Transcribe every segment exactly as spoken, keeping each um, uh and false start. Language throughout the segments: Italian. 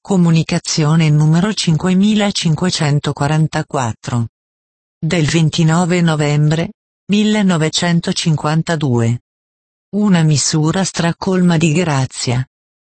Comunicazione numero cinquemilacinquecentoquarantaquattro. Del ventinove novembre millenovecentocinquantadue. Una misura stracolma di grazia.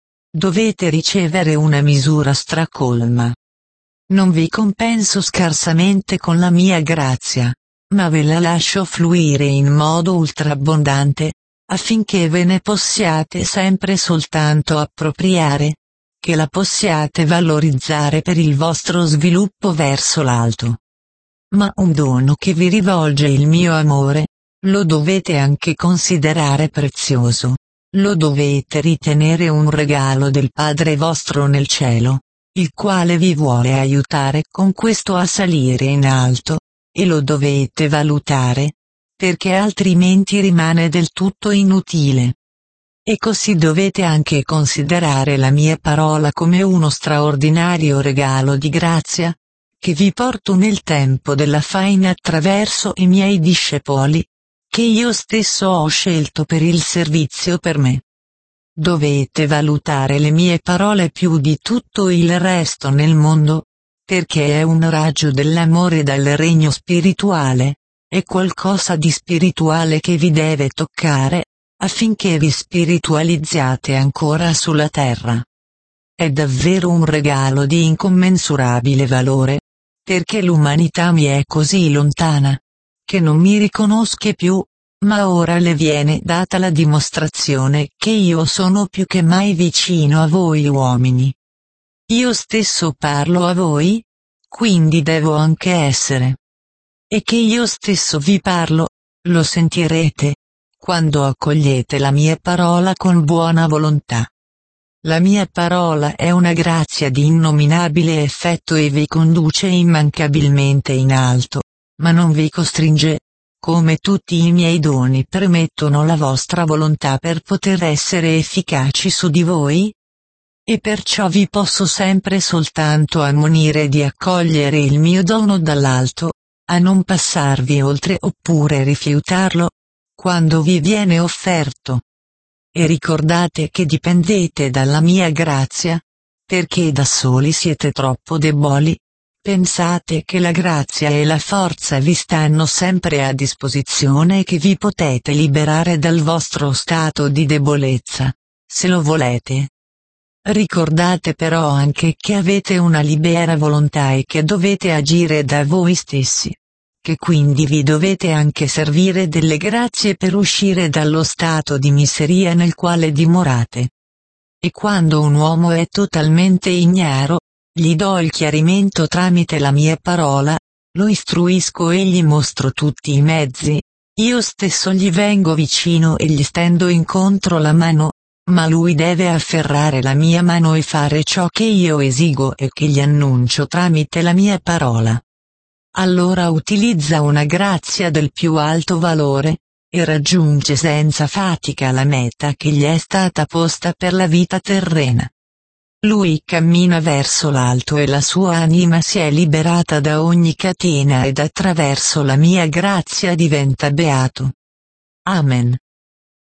Dovete ricevere una misura stracolma. Non vi compenso scarsamente con la mia grazia, ma ve la lascio fluire in modo ultraabbondante, affinché ve ne possiate sempre soltanto appropriare, che la possiate valorizzare per il vostro sviluppo verso l'alto. Ma un dono che vi rivolge il mio amore, lo dovete anche considerare prezioso, lo dovete ritenere un regalo del Padre vostro nel cielo, il quale vi vuole aiutare con questo a salire in alto, e lo dovete valutare, perché altrimenti rimane del tutto inutile. E così dovete anche considerare la mia parola come uno straordinario regalo di grazia, che vi porto nel tempo della faina attraverso i miei discepoli, che io stesso ho scelto per il servizio per me. Dovete valutare le mie parole più di tutto il resto nel mondo, perché è un raggio dell'amore dal regno spirituale, è qualcosa di spirituale che vi deve toccare, affinché vi spiritualizziate ancora sulla terra. È davvero un regalo di incommensurabile valore, perché l'umanità mi è così lontana, che non mi riconosce più, ma ora le viene data la dimostrazione che io sono più che mai vicino a voi uomini. Io stesso parlo a voi, quindi devo anche essere. E che io stesso vi parlo, lo sentirete, quando accogliete la mia parola con buona volontà. La mia parola è una grazia di innominabile effetto e vi conduce immancabilmente in alto, ma non vi costringe, come tutti i miei doni permettono la vostra volontà per poter essere efficaci su di voi? E perciò vi posso sempre soltanto ammonire di accogliere il mio dono dall'alto, a non passarvi oltre oppure rifiutarlo, quando vi viene offerto. E ricordate che dipendete dalla mia grazia, perché da soli siete troppo deboli. Pensate che la grazia e la forza vi stanno sempre a disposizione e che vi potete liberare dal vostro stato di debolezza, se lo volete. Ricordate però anche che avete una libera volontà e che dovete agire da voi stessi, che quindi vi dovete anche servire delle grazie per uscire dallo stato di miseria nel quale dimorate. E quando un uomo è totalmente ignaro, gli do il chiarimento tramite la mia parola, lo istruisco e gli mostro tutti i mezzi, io stesso gli vengo vicino e gli stendo incontro la mano, ma lui deve afferrare la mia mano e fare ciò che io esigo e che gli annuncio tramite la mia parola. Allora utilizza una grazia del più alto valore, e raggiunge senza fatica la meta che gli è stata posta per la vita terrena. Lui cammina verso l'alto e la sua anima si è liberata da ogni catena ed attraverso la mia grazia diventa beato. Amen.